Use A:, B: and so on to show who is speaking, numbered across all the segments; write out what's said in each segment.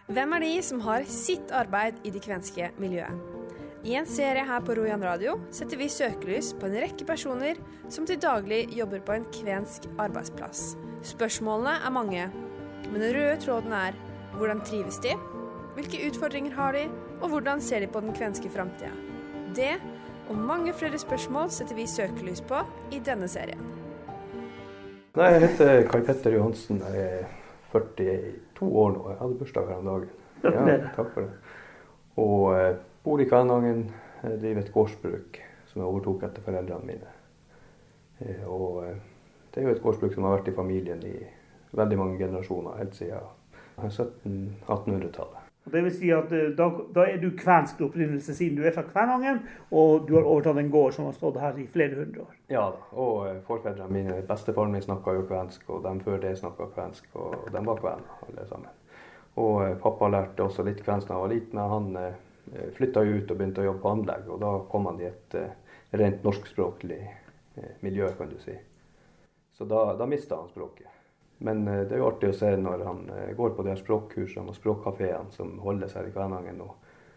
A: Hvem er de som har sitt arbeid i det kvenske miljøet? I en serie her på Rojan Radio setter vi søkelys på en rekke personer som til daglig jobber på en kvensk arbeidsplass. Spørsmålene er mange, men den røde tråden er hvordan trives de, hvilke utfordringer har de, og hvordan ser de på den kvenske fremtiden. Det og mange flere spørsmål setter vi søkelys på i denne serien.
B: Nei, jeg heter Kai Petter Johansen, jeg er 42 år nå, jeg hadde bursdag her om dagen. Ja, takk for det. Og bor i Kvænangen, driver et gårdsbruk som jeg overtok etter foreldrene mine. Og det er jo et gårdsbruk som har vært i familien i veldig mange generasjoner, helt siden 1700-1800-tallet.
C: Det vil si at da er du kvensk opprinnelse siden du er fra Kvænangen, og du har overtatt en gård som har stått her i flere hundre år.
B: Ja da, og forfedrene mine, bestefaren min snakket jo kvensk, og de før det snakket kvensk, og de var kvener alle sammen. Og pappa lærte også litt kvensk da han var liten, men han flyttet jo ut og begynte å jobbe på anlegg, og da kom han i et rent norskspråklig miljø, kan du si. Så da mistet han språket. Men det er jo artig å se når han går på de her språkkursene og språkkaféene som holdes her i Kvænangen nå,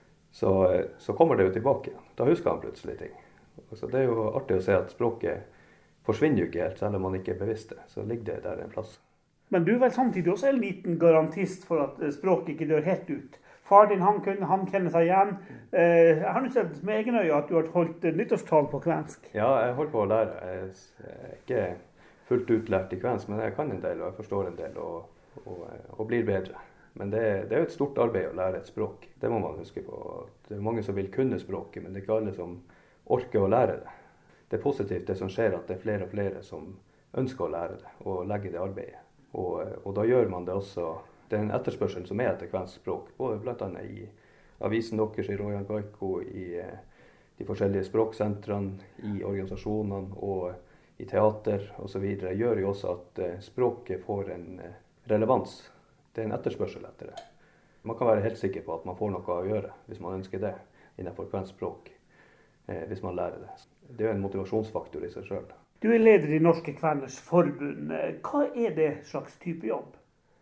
B: så kommer det jo tilbake igjen. Da husker han plutselig ting. Så det er jo artig å se at språket forsvinner jo ikke helt, selv om man ikke er bevisst det. Så ligger det der en plass.
C: Men du er vel samtidig også en liten garantist for at språket ikke dør helt ut. Far din, han kjenner seg igjen. Jeg har nå sett med egen øye at du har holdt nyttårstall på kvensk.
B: Ja, jeg holder på å lære. Jeg er ikke fullt utlært i kvensk, men jeg kan en del, og jeg forstår en del, og blir bedre. Men det er jo et stort arbeid å lære et språk. Det må man huske på. Det er mange som vil kunne språket, men det er ikke alle som orker å lære det. Det er positivt det som skjer, at det er flere og flere som ønsker å lære det, og legge det arbeidet. Og da gjør man det også. Det er en etterspørsel som er etter kvensk språk, både blant annet i avisen deres, i Rojan Gaiko, i de forskjellige språksentrene, i organisasjonene og i teater og så videre, gjør jo også at språket får en relevans. Det er en etterspørsel etter det. Man kan være helt sikker på at man får noe å gjøre hvis man ønsker det innenfor kvensk språk, hvis man lærer det. Det er jo en motivasjonsfaktor i seg selv.
C: Du er leder i Norske Kveners Forbund. Hva er det slags type jobb?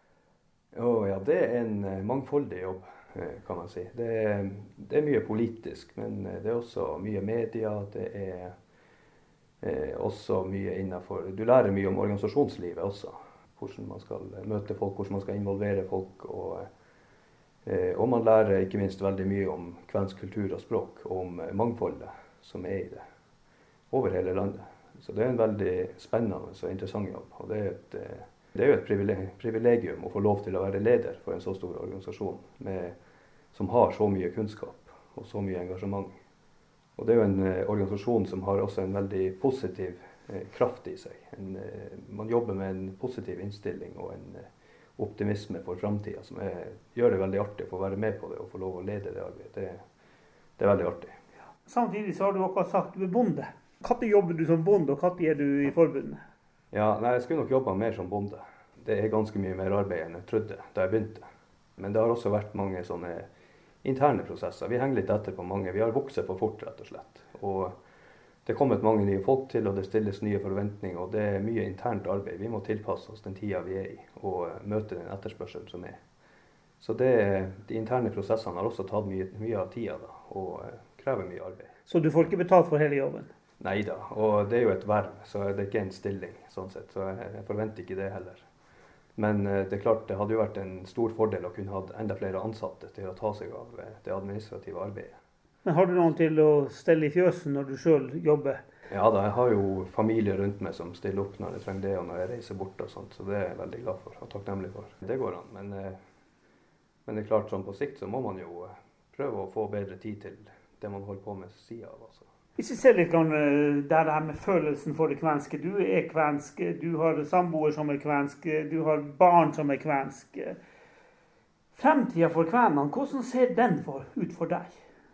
B: Ja, det er en mangfoldig jobb, kan man si. Det er mye politisk, men det er også mye media, det er også mye innenfor. Du lærer mye om organisasjonslivet også. Hvordan man skal møte folk, hvordan man skal involvere folk. Og man lærer ikke minst veldig mye om kvensk kultur og språk, og om mangfoldet som er i det, over hele landet. Så det er en veldig spennende og interessant jobb. Og det er jo et privilegium å få lov til å være leder for en så stor organisasjon, som har så mye kunnskap og så mye engasjement. Og det er jo en organisasjon som har også en veldig positiv kraft i seg. Man jobber med en positiv innstilling og en optimisme for fremtiden, som gjør det veldig artig å få være med på det og få lov å lede det arbeidet. Det er veldig artig.
C: Ja. Samtidig så har du akkurat sagt at du er bonde. Når jobber du som bonde, og når er du i forbundet?
B: Ja, jeg skulle nok jobbe mer som bonde. Det er ganske mye mer arbeid enn jeg trodde da jeg begynte. Men det har også vært mange sånne interne prosesser. Vi henger litt etter på mange. Vi har vokset for fort, rett og slett. Og det er kommet mange nye folk til, og det stilles nye forventninger, og det er mye internt arbeid. Vi må tilpasse oss den tida vi er i, og møte den etterspørselen som er. Så de interne prosessene har også tatt mye av tida da, og krever mye arbeid.
C: Så du får ikke betalt for hele jobben?
B: Neida, og det er jo et verv, så det er ikke en stilling, sånn sett. Så jeg forventer ikke det heller. Men det er klart, det hadde jo vært en stor fordel å kunne ha enda flere ansatte til å ta seg av det administrative arbeidet.
C: Men har du noen til å stelle i fjøsen når du selv jobber?
B: Ja da, jeg har jo familie rundt meg som stiller opp når jeg trenger det, og når jeg reiser bort og sånt, så det er jeg veldig glad for og takknemlig for. Det går an, men det er klart, sånn på sikt så må man jo prøve å få bedre tid til det man holder på med siden av, altså.
C: Hvis vi ser litt det her med følelsen for det kvenske. Du er kvensk, du har samboer som er kvensk, du har barn som er kvensk. Fremtiden for kvenene, hvordan ser den ut for deg?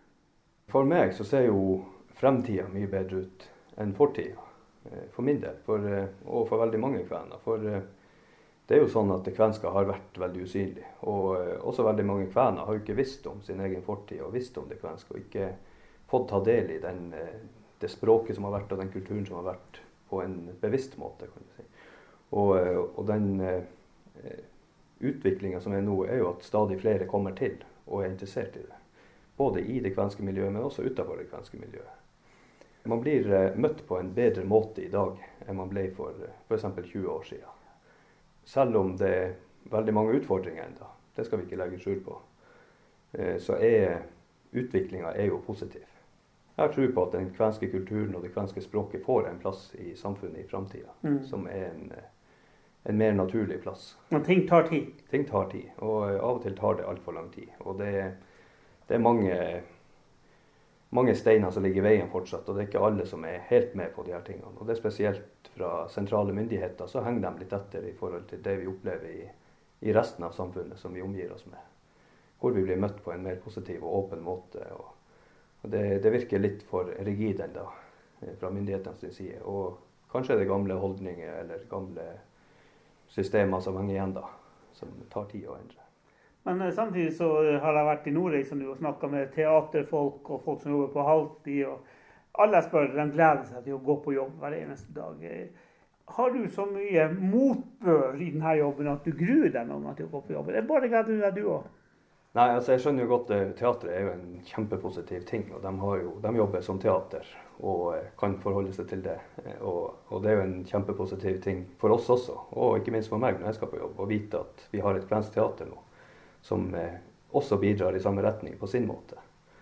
B: For meg så ser jo fremtiden mye bedre ut enn fortiden, for min del, og for veldig mange kvener. For det er jo sånn at det kvenske har vært veldig usynlig, og også veldig mange kvener har jo ikke visst om sin egen fortid og visst om det kvenske, og ikke fått ta del i det språket som har vært, og den kulturen som har vært, på en bevisst måte, kan du si. Og den utviklingen som nå, jo at stadig flere kommer til og interessert i det. Både i det kvenske miljøet, men også utenfor det kvenske miljøet. Man blir møtt på en bedre måte i dag enn man ble for eksempel 20 år siden. Selv om det veldig mange utfordringer enda, det skal vi ikke legge skjul på, så utviklingen jo positiv. Jeg tror på at den kvenske kulturen og det kvenske språket får en plass i samfunnet i fremtiden, som en mer naturlig plass.
C: Men ting tar tid?
B: Ting tar tid, og av og til tar det alt for lang tid. Og det mange steiner som ligger i veien fortsatt, og det ikke alle som helt med på de her tingene. Og det spesielt fra sentrale myndigheter, så henger de litt etter i forhold til det vi opplever i resten av samfunnet som vi omgir oss med. Hvor vi blir møtt på en mer positiv og åpen måte. Og det virker litt for rigid enda fra myndighetenes side. Og kanskje det gamle holdninger eller gamle systemer som henger igjen da, som tar tid å endre.
C: Men samtidig så har jeg vært i Nordreisa nå og snakket med teaterfolk og folk som jobber på halvtid. Og alle spør, de gleder seg til å gå på jobb hver eneste dag. Har du så mye motbør i denne jobben at du gruer deg noen gang til å gå på jobb? Eller bare gleder du deg du også?
B: Nei, altså jeg skjønner jo godt teatret jo en kjempepositiv ting, og de jobber som teater og kan forholde seg til det. Og det jo en kjempepositiv ting for oss også, og ikke minst for meg når jeg skal på jobb, å vite at vi har et kvensk teater nå, som også bidrar i samme retning på sin måte.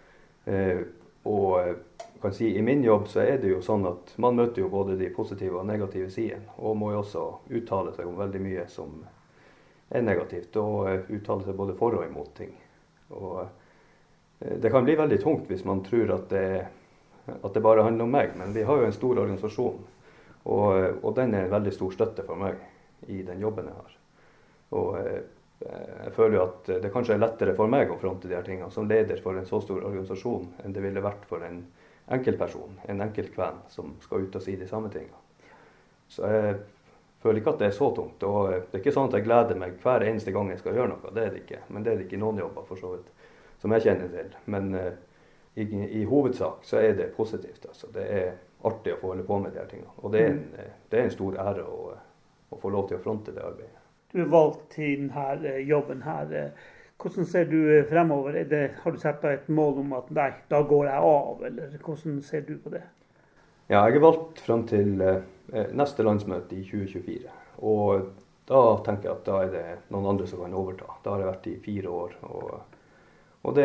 B: Og kan si, i min jobb så det jo sånn at man møter jo både de positive og negative sidene, og må jo også uttale seg om veldig mye som negativt, og uttale seg både for og imot ting. Og det kan bli veldig tungt hvis man tror at det bare handler om meg, men vi har jo en stor organisasjon, og den en veldig stor støtte for meg i den jobben jeg har. Og jeg føler jo at det kanskje lettere for meg å fronte de her tingene som leder for en så stor organisasjon enn det ville vært for en enkeltperson, en enkeltkven som skal ut og si de samme tingene. Så jeg føler ikke at det så tungt, og det ikke sånn at jeg gleder meg hver eneste gang jeg skal gjøre noe, det det ikke. Men det det ikke noen jobber for så vidt, som jeg kjenner til. Men i hovedsak så det positivt, altså. Det artig å få holde på med de her tingene. Og det en stor ære å få lov til å fronte det arbeidet.
C: Du valgt til denne jobben her. Hvordan ser du fremover? Har du sett deg et mål om at nei, da går jeg av, eller hvordan ser du på det?
B: Ja, jeg valgt frem til neste landsmøte i 2024, og da tenker jeg at da det noen andre som kan overta. Da har jeg vært i 4 år, og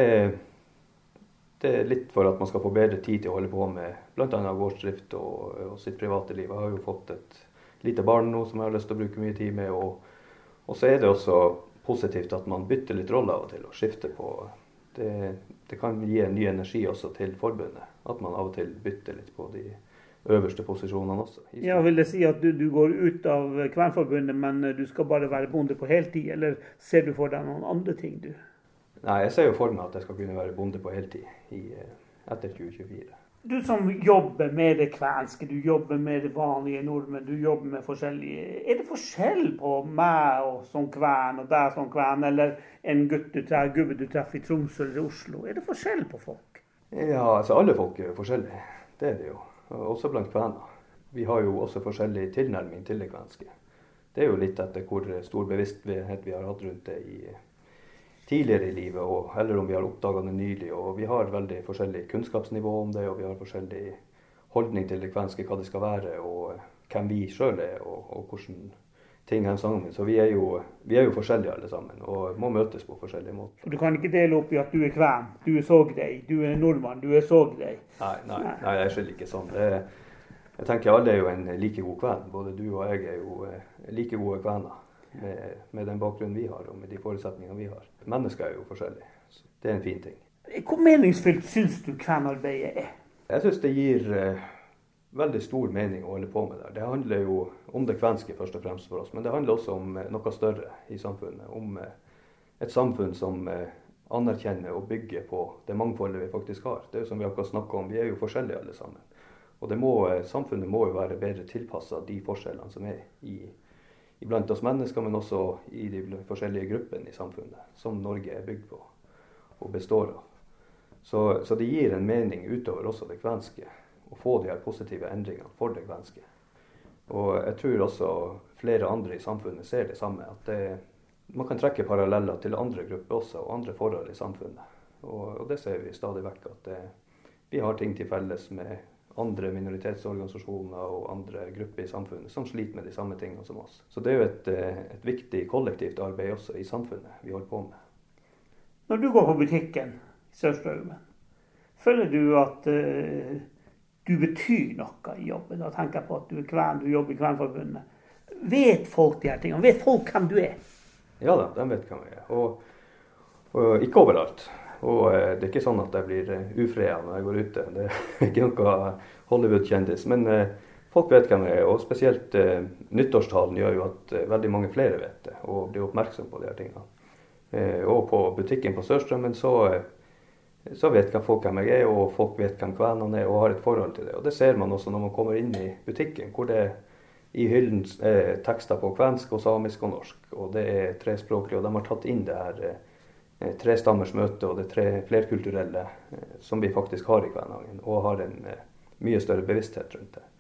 B: det litt for at man skal få bedre tid til å holde på med blant annet gårdsdrift og sitt private liv. Jeg har jo fått et lite barn nå som jeg har lyst til å bruke mye tid med, og så det også positivt at man bytter litt rolle av og til og skifter på. Det kan gi en ny energi også til forbundet, at man av og til bytter litt på de øverste posisjonene også.
C: Ja, vil det si at du går ut av Kvenforbundet, men du skal bare være bonde på heltid, eller ser du for deg noen andre ting du?
B: Nei, jeg ser jo for meg at jeg skal kunne være bonde på heltid etter 2024.
C: Du som jobber med det kvenske, du jobber med det vanlige nordmenn, du jobber med forskjellige. Det forskjell på meg og som kven og deg som kven, eller en gubbe du treffer i Tromsø eller Oslo? Det forskjell på folk?
B: Ja, altså alle folk jo forskjellige. Det det jo. Også blant kvener. Vi har jo også forskjellig tilnærming til det kvenske. Det jo litt etter hvor stor bevissthet vi har hatt rundt det tidligere i livet, eller om vi har oppdaget det nylig. Og vi har veldig forskjellig kunnskapsnivå om det, og vi har forskjellig holdning til det kvenske, hva det skal være, og hvem vi selv og hvordan ting henger sammen. Så vi jo forskjellige alle sammen, og må møtes på forskjellige måter.
C: Du kan ikke dele opp i at du kven, du sågrei, du nordmann, du sågrei.
B: Nei, jeg skylder ikke sånn. Jeg tenker alle jo en like god kven. Både du og jeg jo like gode kvener med den bakgrunnen vi har, og med de forutsetningene vi har. Mennesker jo forskjellige. Så det en fin ting.
C: Hvor meningsfylt synes du kvenarbeidet
B: Jeg synes det gir veldig stor mening å holde på med det. Det handler jo om det kvenske først og fremst for oss, men det handler også om noe større i samfunnet. Om et samfunn som anerkjenner og bygger på det mangfoldet vi faktisk har. Det jo som vi akkurat snakket om, vi jo forskjellige alle sammen. Og samfunnet må jo være bedre tilpasset de forskjellene som iblant oss mennesker, men også i de forskjellige gruppene i samfunnet, som Norge bygd på og består av. Så det gir en mening utover også det kvenske, å få de her positive endringene for det kvenske. Og jeg tror også flere andre i samfunnet ser det samme, at man kan trekke paralleller til andre grupper også, og andre forhold i samfunnet. Og det ser vi stadig vekk, at vi har ting til felles med andre minoritetsorganisasjoner og andre grupper i samfunnet som sliter med de samme tingene som oss. Så det er jo et viktig kollektivt arbeid også i samfunnet vi holder på med.
C: Når du går på butikken i Sør-Straumen, føler du at du betyr noe i jobben? Da tenker jeg på at du er kven, du jobber i Kvenforbundet. Vet folk de her tingene? Vet folk hvem du er?
B: Ja da, de vet hvem jeg er. Og ikke overalt. Og det er ikke sånn at jeg blir ufredet når jeg går ute. Det er ikke noe Hollywood-kjendis. Men folk vet hvem jeg er, og spesielt nyttårstalen gjør jo at veldig mange flere vet det, og blir oppmerksom på de her tingene. Og på butikken på Sørstraumen så vet folk hvem jeg er, og folk vet hvem kvenene er, og har et forhold til det. Og det ser man også når man kommer inn i butikken, hvor det i hyllen er tekster på kvensk og samisk og norsk. Og det er trespråklig, og de har tatt inn det her trestammers møte og det flerkulturelle som vi faktisk har i Kvænangen, og har en mye større bevissthet rundt det.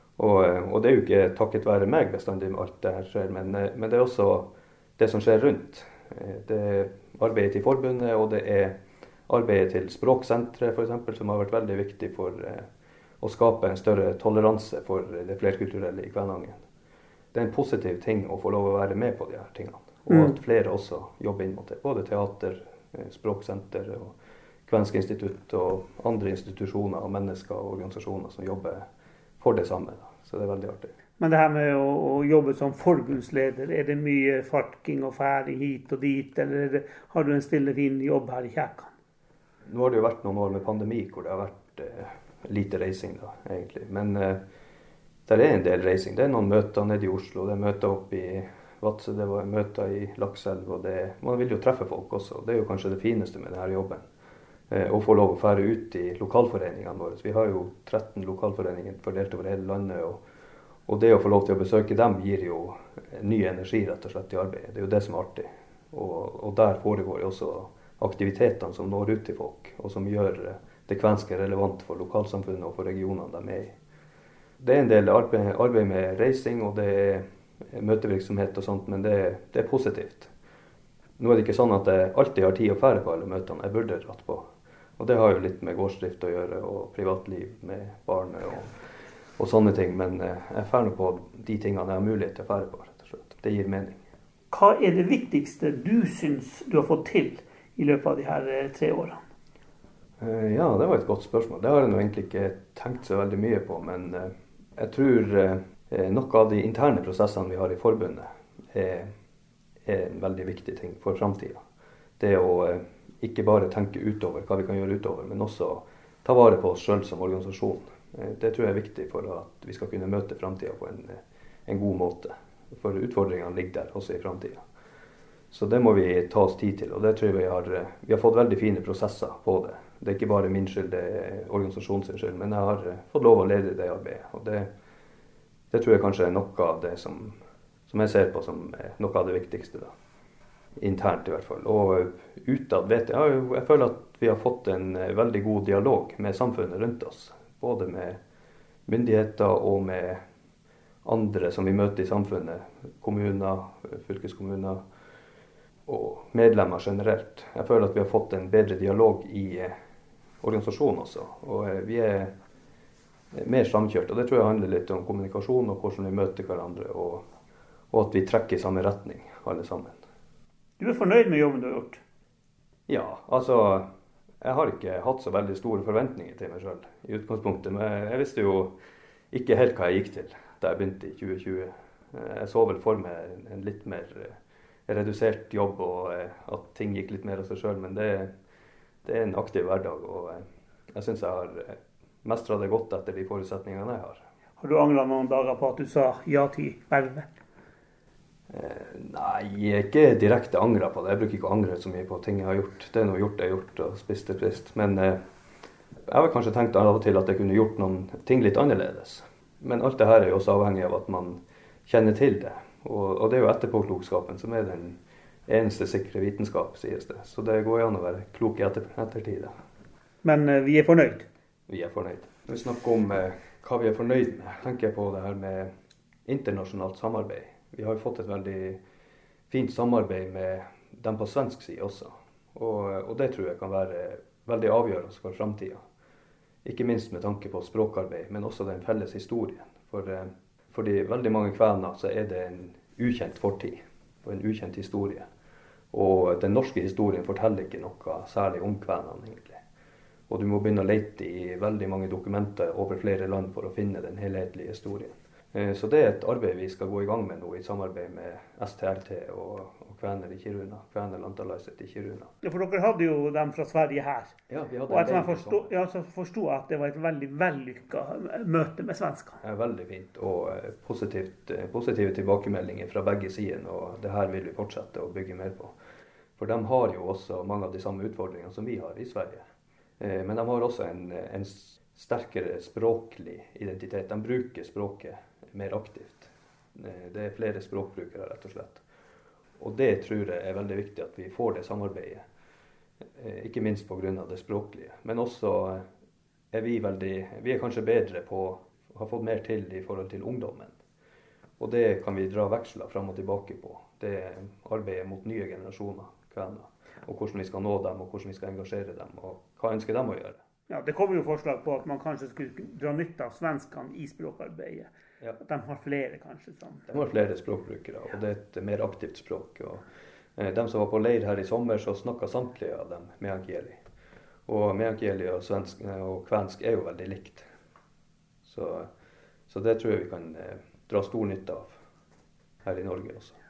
B: Og det er jo ikke takket være meg bestandig med alt det her skjer, men det er også det som skjer rundt. Det er arbeidet til forbundet, og det er arbeidet til språksentret for eksempel, som har vært veldig viktig for å skape en større toleranse for det flerkulturelle i Kvænangen. Det er en positiv ting å få lov å være med på de her tingene. Og at flere også jobber inn mot det. Både teater, språksenter og Kvensk institutt og andre institusjoner og mennesker og organisasjoner som jobber for det samme. Så det er veldig artig.
C: Men det her med å jobbe som forbundsleder, er det mye farking og færing hit og dit, eller har du en stille, fin jobb her i Kjækan?
B: Nå har det jo vært noen år med pandemi hvor det har vært lite reising da, egentlig. Men det er en del reising. Det er noen møter nede i Oslo, det er møter oppe i Vadsø, det var møter i Lakselv, og man vil jo treffe folk også. Det er jo kanskje det fineste med denne jobben. Å få lov å fære ut i lokalforeningene våre. Vi har jo 13 lokalforeninger fordelt over hele landet, og det å få lov til å besøke dem gir jo ny energi rett og slett i arbeidet. Det er jo det som er artig. Og der foregår jo også aktivitetene som når ut til folk, og som gjør det kvenske relevant for lokalsamfunnet og for regionene de er i. Det er en del arbeid med reising, og det er møtevirksomhet og sånt, men det er positivt. Nå er det ikke sånn at jeg alltid har tid å fære på alle møtene jeg burde dratt på. Og det har jo litt med gårdsdrift å gjøre, og privatliv med barnet og sånne ting. Men jeg færer på de tingene jeg har mulighet til å fære på, rett og slett. Det gir mening.
C: Hva er det viktigste du syns du har fått til i løpet av de her 3 årene?
B: Ja, det var et godt spørsmål. Det har jeg nå egentlig ikke tenkt så veldig mye på, men jeg tror noe av de interne prosessene vi har i forbundet er en veldig viktig ting for fremtiden. Det å ikke bare tenke utover hva vi kan gjøre utover, men også ta vare på oss selv som organisasjon. Det tror jeg er viktig for at vi skal kunne møte fremtiden på en god måte. For utfordringene ligger der også i fremtiden. Så det må vi ta oss tid til, og det tror jeg vi har fått veldig fine prosesser på det. Det er ikke bare min skyld, det er organisasjonens skyld, men jeg har fått lov å lede det arbeidet. Og det tror jeg kanskje er noe av det som jeg ser på som noe av det viktigste da. Internt i hvert fall. Og utad vet jeg føler at vi har fått en veldig god dialog med samfunnet rundt oss. Både med myndigheter og med andre som vi møter i samfunnet. Kommuner, fylkeskommuner og medlemmer generelt. Jeg føler at vi har fått en bedre dialog i organisasjonen også. Og vi er mer samkjørt. Og det tror jeg handler litt om kommunikasjon og hvordan vi møter hverandre. Og at vi trekker i samme retning, alle sammen.
C: Du er fornøyd med jobben du har gjort?
B: Ja, altså, jeg har ikke hatt så veldig store forventninger til meg selv i utgangspunktet. Men jeg visste jo ikke helt hva jeg gikk til da jeg begynte i 2020. Jeg så vel for meg en litt mer redusert jobb, og at ting gikk litt mer av seg selv. Men det er en aktiv hverdag, og jeg synes jeg har mestret det godt etter de forutsetningene jeg har.
C: Har du angret noen dager på at du sa ja til vervet?
B: Nei, jeg er ikke direkte angret på det. Jeg bruker ikke å angre så mye på ting jeg har gjort. Det er noe gjort, og spist er spist. Men jeg har kanskje tenkt av og til at jeg kunne gjort noen ting litt annerledes. Men alt det her er jo også avhengig av at man kjenner til det. Og det er jo etterpåklokskapen som er den eneste sikre vitenskap, sies det. Så det går jo an å være klok i ettertid.
C: Men vi er fornøyd?
B: Vi er fornøyd. Når vi snakker om hva vi er fornøyd med, tenker jeg på det her med internasjonalt samarbeid. Vi har jo fått et veldig fint samarbeid med dem på svensk side også. Og det tror jeg kan være veldig avgjørende for fremtiden. Ikke minst med tanke på språkarbeid, men også den felles historien. Fordi veldig mange kvener så er det en ukjent fortid og en ukjent historie. Og den norske historien forteller ikke noe særlig om kvenene egentlig. Og du må begynne å lete i veldig mange dokumenter over flere land for å finne den helhetlige historien. Så det er et arbeid vi skal gå i gang med nå i samarbeid med STRT og kvener i Kiruna, kvener Lantalaiset i Kiruna.
C: Ja, for dere hadde jo dem fra Sverige her.
B: Ja, vi hadde
C: og jeg forstod at det var et veldig vellykket møte med svenskene.
B: Ja, veldig fint og positive tilbakemeldinger fra begge sider, og det her vil vi fortsette å bygge mer på. For de har jo også mange av de samme utfordringene som vi har i Sverige. Men de har også en sterkere språklig identitet. De bruker språket mer aktivt. Det er flere språkbrukere, rett og slett. Og det tror jeg er veldig viktig at vi får det samarbeidet. Ikke minst på grunn av det språklige. Men også er vi er kanskje bedre på å ha fått mer til i forhold til ungdommen. Og det kan vi dra veksler fram og tilbake på. Det arbeidet mot nye generasjoner, kvener. Og hvordan vi skal nå dem, og hvordan vi skal engasjere dem, og hva ønsker dem å gjøre.
C: Ja, det kommer jo forslag på at man kanskje skulle dra nytte av svenskene i språkarbeidet. Ja. At de har flere kanskje.
B: De har flere språkbrukere, og det er et mer aktivt språk. Og de som var på leir her i sommer, så snakket samtlige av dem meänkieli. Og meänkieli og kvensk er jo veldig likt. Så det tror jeg vi kan dra stor nytte av her i Norge også.